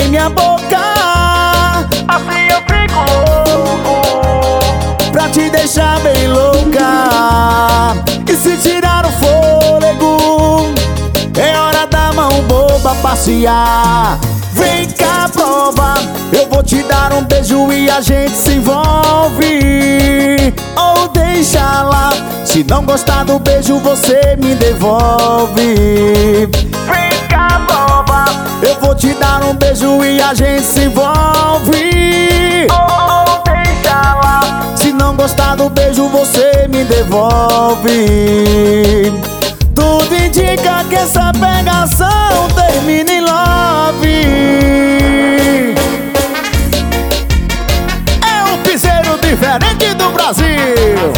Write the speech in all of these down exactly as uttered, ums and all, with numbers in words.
minha boca. Assim eu fico louco Pra te deixar bem louca. E se tirar o fôlego, é hora da mão boba passear. Vem cá, prova, eu vou te dar um beijo e a gente se envolve. Ou deixa lá, se não gostar do beijo você me devolve. Vem cá, prova, eu vou te dar um beijo e a gente se envolve. ou deixa lá. Se não gostar do beijo você me devolve. Tudo indica que essa pegação termina em love. É um piseiro diferente do Brasil.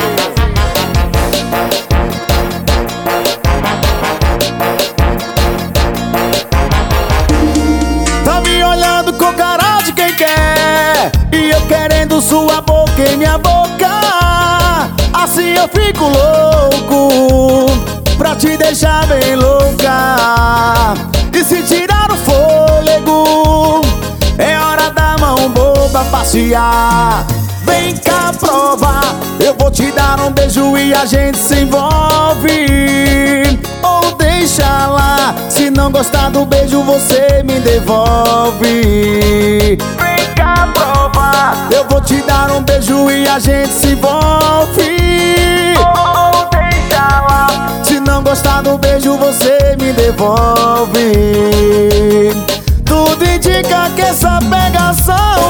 Tá me olhando com cara de quem quer, e eu querendo sua boca em minha boca. Assim eu fico louco pra te deixar bem louca. E se tirar o fôlego, é hora da mão boba passear. Vem cá, prova, eu vou te dar um beijo e a gente se envolve. Ou deixa lá, se não gostar do beijo você me devolve. Vem cá, prova, eu vou te dar um beijo e a gente se envolve. ou deixa lá. Se não gostar do beijo você me devolve. Tudo indica que essa pegação